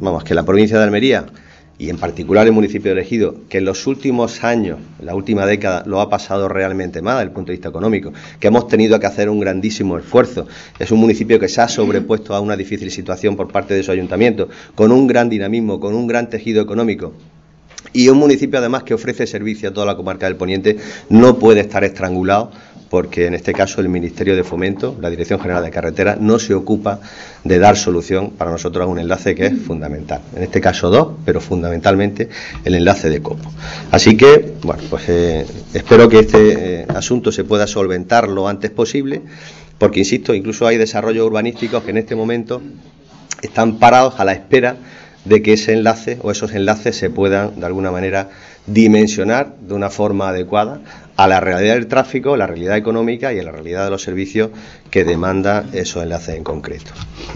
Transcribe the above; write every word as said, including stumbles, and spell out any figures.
vamos, que la provincia de Almería, y en particular el municipio de Ejido, que en los últimos años, en la última década, lo ha pasado realmente mal desde el punto de vista económico, que hemos tenido que hacer un grandísimo esfuerzo. Es un municipio que se ha sobrepuesto a una difícil situación por parte de su ayuntamiento, con un gran dinamismo, con un gran tejido económico. Y un municipio además que ofrece servicio a toda la comarca del Poniente, no puede estar estrangulado, porque en este caso el Ministerio de Fomento, la Dirección General de Carreteras, no se ocupa de dar solución para nosotros a un enlace que es fundamental. En este caso dos, pero fundamentalmente el enlace de Copo. Así que, bueno, pues eh, espero que este eh, asunto se pueda solventar lo antes posible, porque, insisto, incluso hay desarrollos urbanísticos que en este momento están parados a la espera de que ese enlace o esos enlaces se puedan, de alguna manera, dimensionar de una forma adecuada a la realidad del tráfico, la realidad económica y a la realidad de los servicios que demanda esos enlaces en concreto.